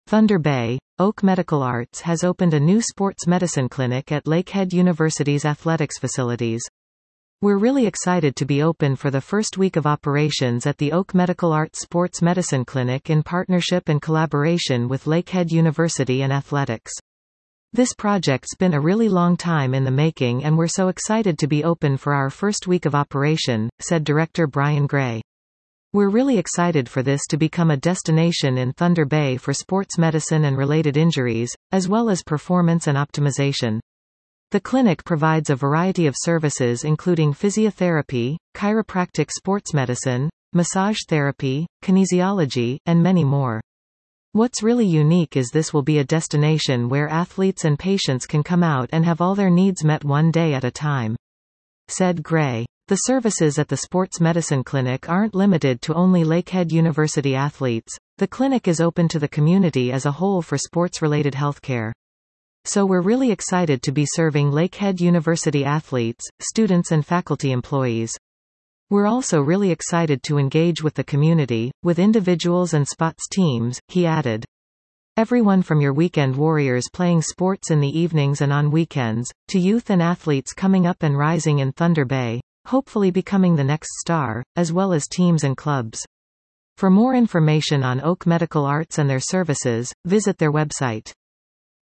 Thunder Bay, Oak Medical Arts has opened a new sports medicine clinic at Lakehead University's athletics facilities. We're really excited to be open for the first week of operations at the Oak Medical Arts Sports Medicine Clinic in partnership and collaboration with Lakehead University and athletics. This project's been a really long time in the making and we're so excited to be open for our first week of operation, said Director Brian Gray. We're really excited for this to become a destination in Thunder Bay for sports medicine and related injuries, as well as performance and optimization. The clinic provides a variety of services including physiotherapy, chiropractic sports medicine, massage therapy, kinesiology, and many more. What's really unique is this will be a destination where athletes and patients can come out and have all their needs met one day at a time, said Gray. The services at the Sports Medicine Clinic aren't limited to only Lakehead University athletes. The clinic is open to the community as a whole for sports-related healthcare. So we're really excited to be serving Lakehead University athletes, students and faculty employees. We're also really excited to engage with the community, with individuals and sports teams, he added. Everyone from your weekend warriors playing sports in the evenings and on weekends, to youth and athletes coming up and rising in Thunder Bay, hopefully becoming the next star, as well as teams and clubs. For more information on Oak Medical Arts and their services, visit their website.